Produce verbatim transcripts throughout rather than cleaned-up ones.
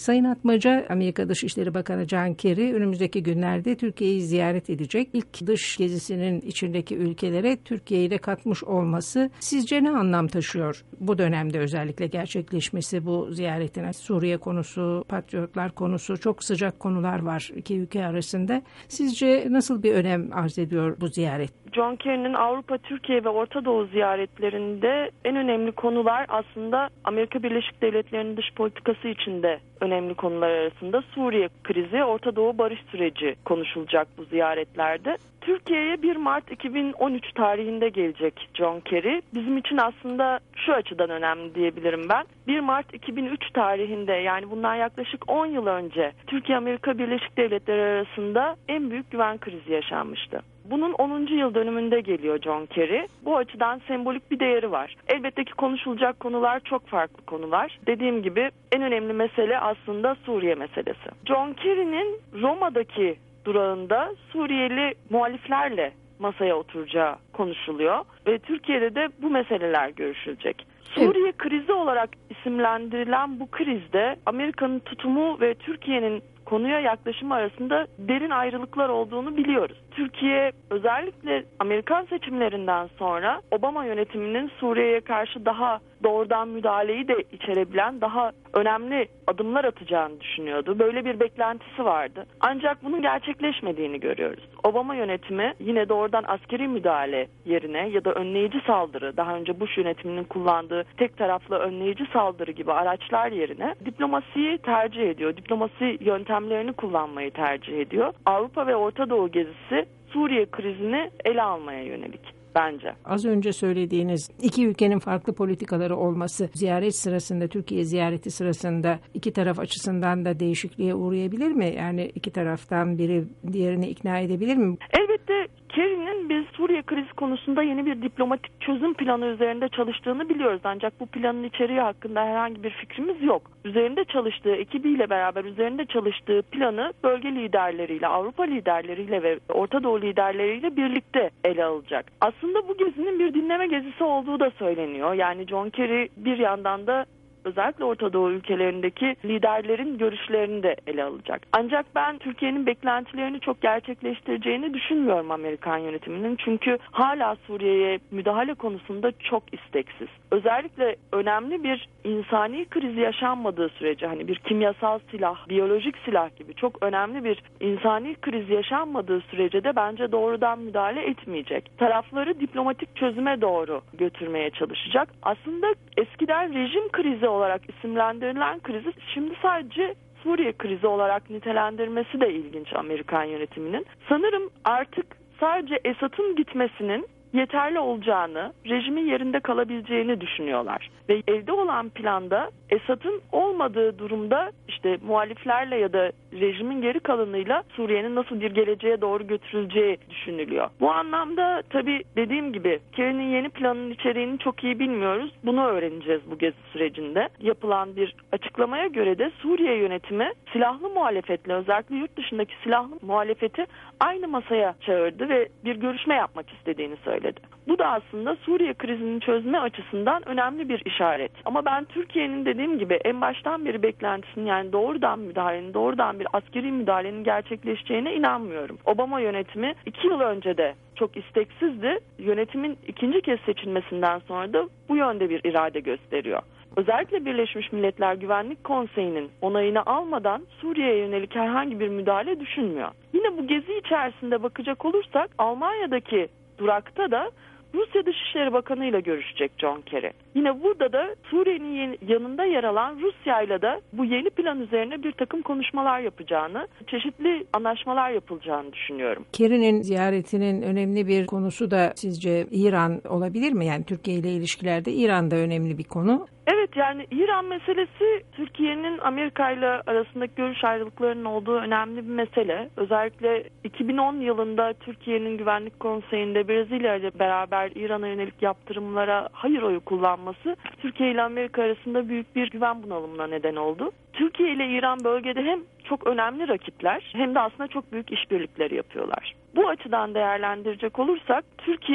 Sayın Atmaca, Amerika Dışişleri Bakanı John Kerry önümüzdeki günlerde Türkiye'yi ziyaret edecek. İlk dış gezisinin içindeki ülkelere Türkiye'yi de katmış olması sizce ne anlam taşıyor? Bu dönemde özellikle gerçekleşmesi bu ziyaretin. Suriye konusu, Patriotlar konusu, çok sıcak konular var iki ülke arasında. Sizce nasıl bir önem arz ediyor bu ziyaret? John Kerry'nin Avrupa, Türkiye ve Orta Doğu ziyaretlerinde en önemli konular aslında Amerika Birleşik Devletleri'nin dış politikası içinde önemli konular arasında Suriye krizi, Orta Doğu barış süreci konuşulacak bu ziyaretlerde. Türkiye'ye bir Mart iki bin on üç tarihinde gelecek John Kerry. Bizim için aslında şu açıdan önemli diyebilirim ben. bir Mart iki bin üç tarihinde, yani bundan yaklaşık on yıl önce Türkiye-Amerika Birleşik Devletleri arasında en büyük güven krizi yaşanmıştı. Bunun onuncu yıl dönümünde geliyor John Kerry. Bu açıdan sembolik bir değeri var. Elbette ki konuşulacak konular çok farklı konular. Dediğim gibi en önemli mesele aslında Suriye meselesi. John Kerry'nin Roma'daki durağında Suriyeli muhaliflerle masaya oturacağı konuşuluyor ve Türkiye'de de bu meseleler görüşülecek. Suriye krizi olarak isimlendirilen bu krizde Amerika'nın tutumu ve Türkiye'nin konuya yaklaşımı arasında derin ayrılıklar olduğunu biliyoruz. Türkiye özellikle Amerikan seçimlerinden sonra Obama yönetiminin Suriye'ye karşı daha doğrudan müdahaleyi de içerebilen daha önemli adımlar atacağını düşünüyordu. Böyle bir beklentisi vardı. Ancak bunun gerçekleşmediğini görüyoruz. Obama yönetimi yine doğrudan askeri müdahale yerine ya da önleyici saldırı, daha önce Bush yönetiminin kullandığı tek taraflı önleyici saldırı gibi araçlar yerine diplomasiyi tercih ediyor. Diplomasi yöntemlerini kullanmayı tercih ediyor. Avrupa ve Orta Doğu gezisi Suriye krizini ele almaya yönelik. Bence. Az önce söylediğiniz iki ülkenin farklı politikaları olması ziyaret sırasında, Türkiye ziyareti sırasında iki taraf açısından da değişikliğe uğrayabilir mi? Yani iki taraftan biri diğerini ikna edebilir mi? Elbette Kerry'nin biz Suriye krizi konusunda yeni bir diplomatik çözüm planı üzerinde çalıştığını biliyoruz. Ancak bu planın içeriği hakkında herhangi bir fikrimiz yok. Üzerinde çalıştığı, ekibiyle beraber üzerinde çalıştığı planı bölge liderleriyle, Avrupa liderleriyle ve Orta Doğu liderleriyle birlikte ele alacak. Aslında bu gezinin bir dinleme gezisi olduğu da söyleniyor. Yani John Kerry bir yandan da özellikle Orta Doğu ülkelerindeki liderlerin görüşlerini de ele alacak. Ancak ben Türkiye'nin beklentilerini çok gerçekleştireceğini düşünmüyorum Amerikan yönetiminin. Çünkü hala Suriye'ye müdahale konusunda çok isteksiz. Özellikle önemli bir insani kriz yaşanmadığı sürece, hani bir kimyasal silah, biyolojik silah gibi çok önemli bir insani kriz yaşanmadığı sürece de bence doğrudan müdahale etmeyecek. Tarafları diplomatik çözüme doğru götürmeye çalışacak. Aslında eskiden rejim krizi olarak isimlendirilen krizi şimdi sadece Suriye krizi olarak nitelendirmesi de ilginç Amerikan yönetiminin. Sanırım artık sadece Esad'ın gitmesinin yeterli olacağını, rejimin yerinde kalabileceğini düşünüyorlar. Ve elde olan planda Esad'ın olmadığı durumda işte muhaliflerle ya da rejimin geri kalanıyla Suriye'nin nasıl bir geleceğe doğru götürüleceği düşünülüyor. Bu anlamda tabii dediğim gibi Kerry'nin yeni planının içeriğini çok iyi bilmiyoruz. Bunu öğreneceğiz bu gezi sürecinde. Yapılan bir açıklamaya göre de Suriye yönetimi silahlı muhalefetle, özellikle yurt dışındaki silahlı muhalefeti aynı masaya çağırdı ve bir görüşme yapmak istediğini söyledi. Bu da aslında Suriye krizinin çözme açısından önemli bir işaret. Ama ben Türkiye'nin dediğim gibi en baştan beri beklentisinin, yani doğrudan müdahalenin, doğrudan bir askeri müdahalenin gerçekleşeceğine inanmıyorum. Obama yönetimi iki yıl önce de çok isteksizdi. Yönetimin ikinci kez seçilmesinden sonra da bu yönde bir irade gösteriyor. Özellikle Birleşmiş Milletler Güvenlik Konseyi'nin onayını almadan Suriye'ye yönelik herhangi bir müdahale düşünmüyor. Yine bu gezi içerisinde bakacak olursak Almanya'daki durakta da Rusya Dışişleri Bakanı ile görüşecek John Kerry. Yine burada da Suriye'nin yanında yer alan Rusya'yla da bu yeni plan üzerine bir takım konuşmalar yapacağını, çeşitli anlaşmalar yapılacağını düşünüyorum. Kerry'nin ziyaretinin önemli bir konusu da sizce İran olabilir mi? Yani Türkiye ile ilişkilerde İran da önemli bir konu. Evet, yani İran meselesi Türkiye'nin Amerika ile arasındaki görüş ayrılıklarının olduğu önemli bir mesele. Özellikle iki bin on yılında Türkiye'nin Güvenlik Konseyi'nde Brezilya ile beraber İran'a yönelik yaptırımlara hayır oyu kullanması Türkiye ile Amerika arasında büyük bir güven bunalımına neden oldu. Türkiye ile İran bölgede hem çok önemli rakipler hem de aslında çok büyük işbirlikleri yapıyorlar. Bu açıdan değerlendirecek olursak Türkiye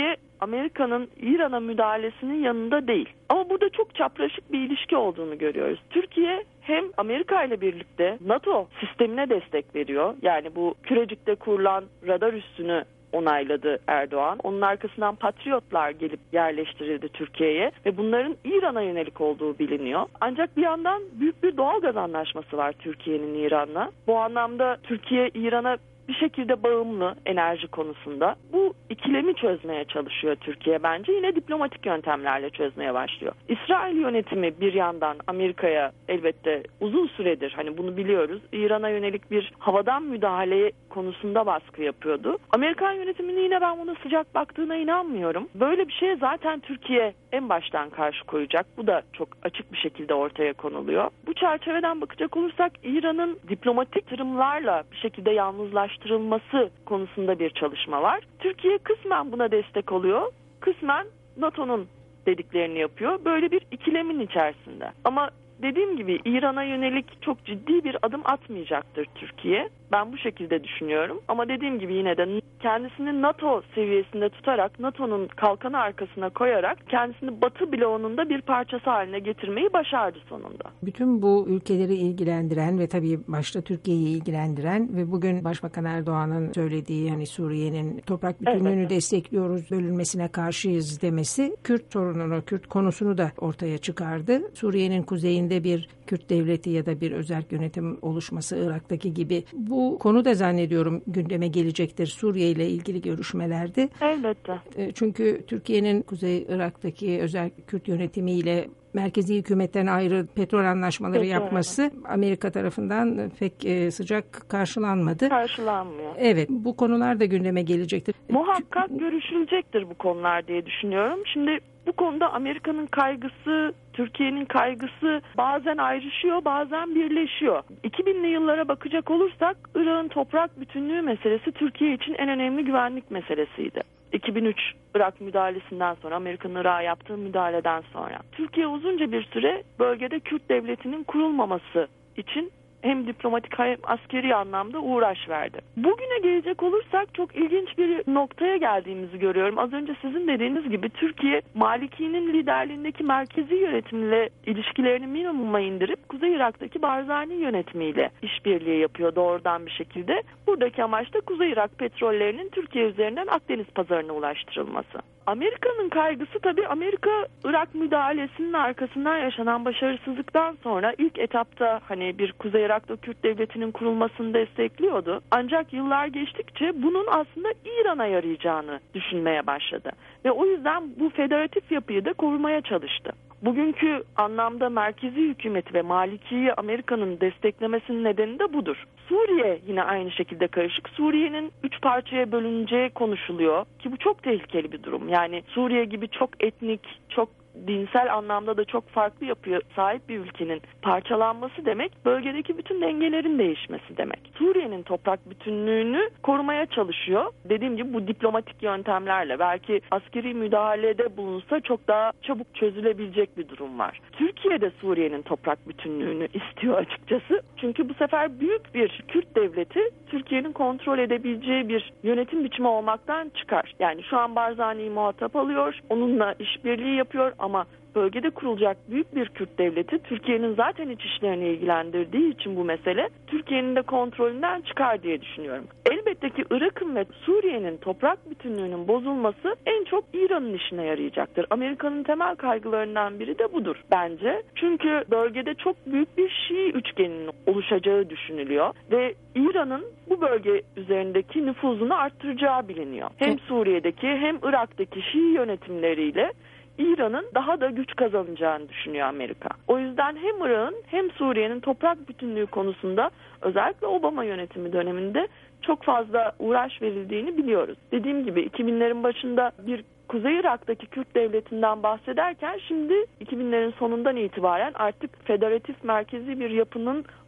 Amerika'nın İran'a müdahalesinin yanında değil. Ama burada çok çapraşık bir ilişki olduğunu görüyoruz. Türkiye hem Amerika ile birlikte NATO sistemine destek veriyor. Yani bu Kürecik'te kurulan radar üssünü onayladı Erdoğan. Onun arkasından Patriotlar gelip yerleştirildi Türkiye'ye ve bunların İran'a yönelik olduğu biliniyor. Ancak bir yandan büyük bir doğalgaz anlaşması var Türkiye'nin İran'la. Bu anlamda Türkiye İran'a bir şekilde bağımlı enerji konusunda. Bu ikilemi çözmeye çalışıyor Türkiye bence. Yine diplomatik yöntemlerle çözmeye başlıyor. İsrail yönetimi bir yandan Amerika'ya elbette uzun süredir, hani bunu biliyoruz, İran'a yönelik bir havadan müdahale konusunda baskı yapıyordu. Amerikan yönetiminin yine ben buna sıcak baktığına inanmıyorum. Böyle bir şeye zaten Türkiye en baştan karşı koyacak. Bu da çok açık bir şekilde ortaya konuluyor. Bu çerçeveden bakacak olursak İran'ın diplomatik yatırımlarla bir şekilde yalnızlaştırılması konusunda bir çalışma var. Türkiye kısmen buna destek oluyor, kısmen NATO'nun dediklerini yapıyor. Böyle bir ikilemin içerisinde. Ama dediğim gibi İran'a yönelik çok ciddi bir adım atmayacaktır Türkiye. Ben bu şekilde düşünüyorum. Ama dediğim gibi yine de kendisini NATO seviyesinde tutarak, NATO'nun kalkanı arkasına koyarak kendisini Batı bloğunun da bir parçası haline getirmeyi başardı sonunda. Bütün bu ülkeleri ilgilendiren ve tabii başta Türkiye'yi ilgilendiren ve bugün Başbakan Erdoğan'ın söylediği, hani Suriye'nin toprak bütünlüğünü evet. destekliyoruz, bölünmesine karşıyız demesi Kürt sorununu, Kürt konusunu da ortaya çıkardı. Suriye'nin kuzeyinde bir Kürt devleti ya da bir özerk yönetim oluşması Irak'taki gibi. Bu konu da zannediyorum gündeme gelecektir Suriye ile ilgili görüşmelerde. Elbette. Çünkü Türkiye'nin Kuzey Irak'taki özerk Kürt yönetimiyle merkezi hükümetten ayrı petrol anlaşmaları Peki, yapması evet. Amerika tarafından pek e, sıcak karşılanmadı. Karşılanmıyor. Evet, bu konular da gündeme gelecektir. Muhakkak görüşülecektir bu konular diye düşünüyorum. Şimdi bu konuda Amerika'nın kaygısı, Türkiye'nin kaygısı bazen ayrışıyor, bazen birleşiyor. iki binli yıllara bakacak olursak Irak'ın toprak bütünlüğü meselesi Türkiye için en önemli güvenlik meselesiydi. iki bin üç Irak müdahalesinden sonra, Amerika'nın Irak'a yaptığı müdahaleden sonra Türkiye uzunca bir süre bölgede Kürt devletinin kurulmaması için hem diplomatik hem askeri anlamda uğraş verdi. Bugüne gelecek olursak çok ilginç bir noktaya geldiğimizi görüyorum. Az önce sizin dediğiniz gibi Türkiye, Maliki'nin liderliğindeki merkezi yönetimle ilişkilerini minimuma indirip Kuzey Irak'taki Barzani yönetimiyle işbirliği yapıyor doğrudan bir şekilde. Buradaki amaç da Kuzey Irak petrollerinin Türkiye üzerinden Akdeniz pazarına ulaştırılması. Amerika'nın kaygısı tabii Amerika Irak müdahalesinin arkasından yaşanan başarısızlıktan sonra ilk etapta hani bir Kuzey Irak'ta Kürt devletinin kurulmasını destekliyordu. Ancak yıllar geçtikçe bunun aslında İran'a yarayacağını düşünmeye başladı. Ve o yüzden bu federatif yapıyı da korumaya çalıştı. Bugünkü anlamda merkezi hükümeti ve Maliki'yi Amerika'nın desteklemesinin nedeni de budur. Suriye yine aynı şekilde karışık. Suriye'nin üç parçaya bölüneceği konuşuluyor ki bu çok tehlikeli bir durum. Yani Suriye gibi çok etnik, çok dinsel anlamda da çok farklı yapıya sahip bir ülkenin parçalanması demek, bölgedeki bütün dengelerin değişmesi demek. Suriye'nin toprak bütünlüğünü korumaya çalışıyor. Dediğim gibi bu diplomatik yöntemlerle, belki askeri müdahalede bulunsa çok daha çabuk çözülebilecek bir durum var. Türkiye de Suriye'nin toprak bütünlüğünü istiyor açıkçası. Çünkü bu sefer büyük bir Kürt devleti Türkiye'nin kontrol edebileceği bir yönetim biçimi olmaktan çıkar. Yani şu an Barzani'yi muhatap alıyor, onunla işbirliği yapıyor ama bölgede kurulacak büyük bir Kürt devleti Türkiye'nin zaten iç işlerini ilgilendirdiği için bu mesele Türkiye'nin de kontrolünden çıkar diye düşünüyorum. Elbette ki Irak'ın ve Suriye'nin toprak bütünlüğünün bozulması en çok İran'ın işine yarayacaktır. Amerika'nın temel kaygılarından biri de budur bence. Çünkü bölgede çok büyük bir Şii üçgeninin oluşacağı düşünülüyor ve İran'ın bu bölge üzerindeki nüfuzunu arttıracağı biliniyor. Hem Suriye'deki hem Irak'taki Şii yönetimleriyle İran'ın daha da güç kazanacağını düşünüyor Amerika. O yüzden hem Irak'ın hem Suriye'nin toprak bütünlüğü konusunda özellikle Obama yönetimi döneminde çok fazla uğraş verildiğini biliyoruz. Dediğim gibi iki binlerin başında bir Kuzey Irak'taki Kürt devletinden bahsederken şimdi iki binlerin sonundan itibaren artık federatif merkezi bir yapının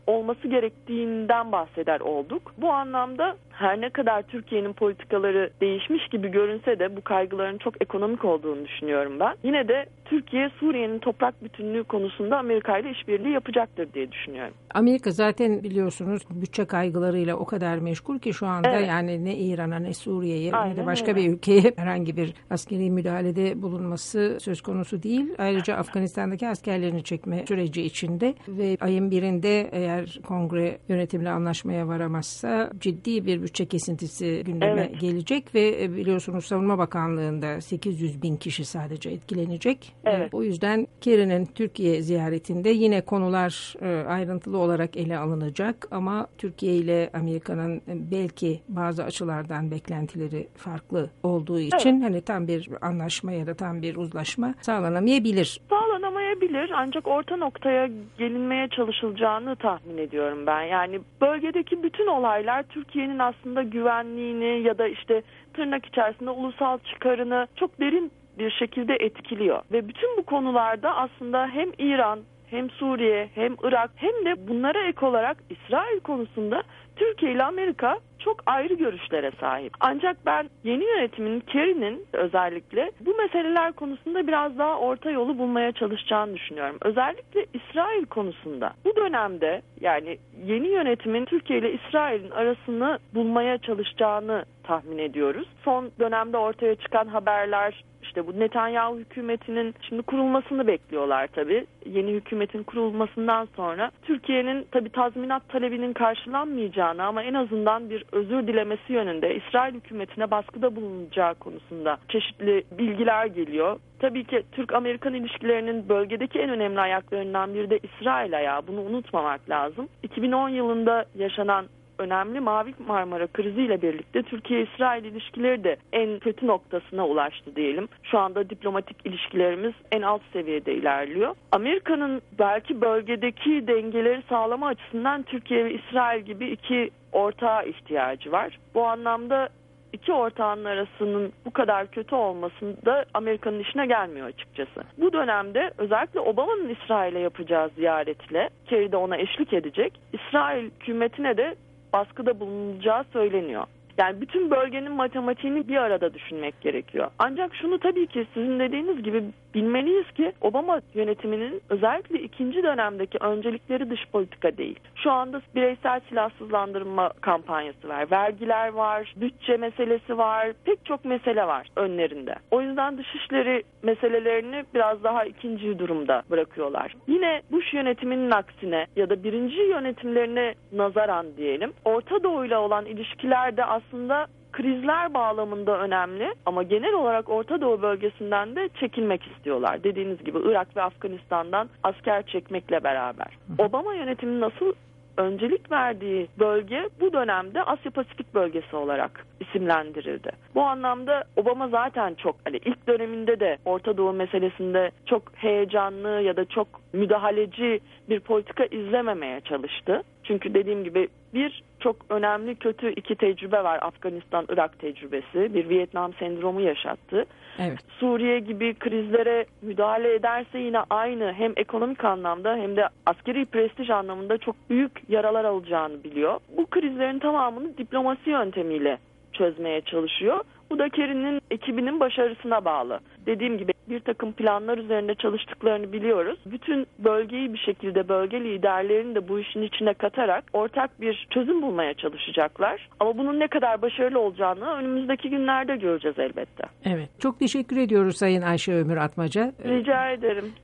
olması gerektiğinden bahseder olduk. Bu anlamda her ne kadar Türkiye'nin politikaları değişmiş gibi görünse de bu kaygıların çok ekonomik olduğunu düşünüyorum ben. Yine de Türkiye Suriye'nin toprak bütünlüğü konusunda Amerika ile işbirliği yapacaktır diye düşünüyorum. Amerika zaten biliyorsunuz bütçe kaygılarıyla o kadar meşgul ki şu anda evet. yani ne İran'a ne Suriye'ye ne de başka öyle. bir ülkeye herhangi bir askeri müdahalede bulunması söz konusu değil. Ayrıca Afganistan'daki askerlerini çekme süreci içinde ve ayın birinde eğer kongre yönetimle anlaşmaya varamazsa ciddi bir bütçe kesintisi gündeme evet. gelecek ve biliyorsunuz Savunma Bakanlığı'nda sekiz yüz bin kişi sadece etkilenecek. Evet. O yüzden Kerry'nin Türkiye ziyaretinde yine konular ayrıntılı olarak ele alınacak ama Türkiye ile Amerika'nın belki bazı açılardan beklentileri farklı olduğu için evet. hani tam bir anlaşma ya da tam bir uzlaşma sağlanamayabilir. Sağlanamayabilir ancak orta noktaya gelinmeye çalışılacağını tahmin ediyorum ben. Yani bölgedeki bütün olaylar Türkiye'nin aslında güvenliğini ya da işte tırnak içerisinde ulusal çıkarını çok derin bir şekilde etkiliyor. Ve bütün bu konularda aslında hem İran, hem Suriye, hem Irak hem de bunlara ek olarak İsrail konusunda Türkiye ile Amerika çok ayrı görüşlere sahip. Ancak ben yeni yönetimin, Kerry'nin özellikle bu meseleler konusunda biraz daha orta yolu bulmaya çalışacağını düşünüyorum. Özellikle İsrail konusunda. Bu dönemde yani yeni yönetimin Türkiye ile İsrail'in arasını bulmaya çalışacağını tahmin ediyoruz. Son dönemde ortaya çıkan haberler, İşte bu Netanyahu hükümetinin şimdi kurulmasını bekliyorlar tabii. Yeni hükümetin kurulmasından sonra Türkiye'nin tabii tazminat talebinin karşılanmayacağını ama en azından bir özür dilemesi yönünde İsrail hükümetine baskıda bulunacağı konusunda çeşitli bilgiler geliyor. Tabii ki Türk-Amerikan ilişkilerinin bölgedeki en önemli ayaklarından biri de İsrail ayağı. Bunu unutmamak lazım. iki bin on yılında yaşanan önemli Mavi Marmara kriziyle birlikte Türkiye-İsrail ilişkileri de en kötü noktasına ulaştı diyelim. Şu anda diplomatik ilişkilerimiz en alt seviyede ilerliyor. Amerika'nın belki bölgedeki dengeleri sağlama açısından Türkiye ve İsrail gibi iki ortağa ihtiyacı var. Bu anlamda İki ortağın arasının bu kadar kötü olmasında Amerika'nın işine gelmiyor açıkçası. Bu dönemde özellikle Obama'nın İsrail'e yapacağı ziyaretle, Kerry de ona eşlik edecek, İsrail hükümetine de baskıda bulunacağı söyleniyor. Yani bütün bölgenin matematiğini bir arada düşünmek gerekiyor. Ancak şunu tabii ki sizin dediğiniz gibi bilmeliyiz ki Obama yönetiminin özellikle ikinci dönemdeki öncelikleri dış politika değil. Şu anda bireysel silahsızlandırma kampanyası var, vergiler var, bütçe meselesi var, pek çok mesele var önlerinde. O yüzden dışişleri meselelerini biraz daha ikinci durumda bırakıyorlar. Yine Bush yönetiminin aksine ya da birinci yönetimlerine nazaran diyelim, Orta Doğu'yla olan ilişkilerde aslında krizler bağlamında önemli ama genel olarak Orta Doğu bölgesinden de çekilmek istiyorlar. Dediğiniz gibi Irak ve Afganistan'dan asker çekmekle beraber. Obama yönetiminin nasıl öncelik verdiği bölge bu dönemde Asya Pasifik bölgesi olarak isimlendirildi. Bu anlamda Obama zaten çok hani ilk döneminde de Orta Doğu meselesinde çok heyecanlı ya da çok müdahaleci bir politika izlememeye çalıştı. Çünkü dediğim gibi bir çok önemli kötü iki tecrübe var. Afganistan-Irak tecrübesi. Bir Vietnam sendromu yaşattı. Evet. Suriye gibi krizlere müdahale ederse yine aynı hem ekonomik anlamda hem de askeri prestij anlamında çok büyük yaralar alacağını biliyor. Bu krizlerin tamamını diplomasi yöntemiyle çözmeye çalışıyor. Bu da Kerry'nin ekibinin başarısına bağlı. Dediğim gibi bir takım planlar üzerinde çalıştıklarını biliyoruz. Bütün bölgeyi bir şekilde bölge liderlerini de bu işin içine katarak ortak bir çözüm bulmaya çalışacaklar. Ama bunun ne kadar başarılı olacağını önümüzdeki günlerde göreceğiz elbette. Evet. Çok teşekkür ediyoruz Sayın Ayşe Ömür Atmaca. Rica ederim.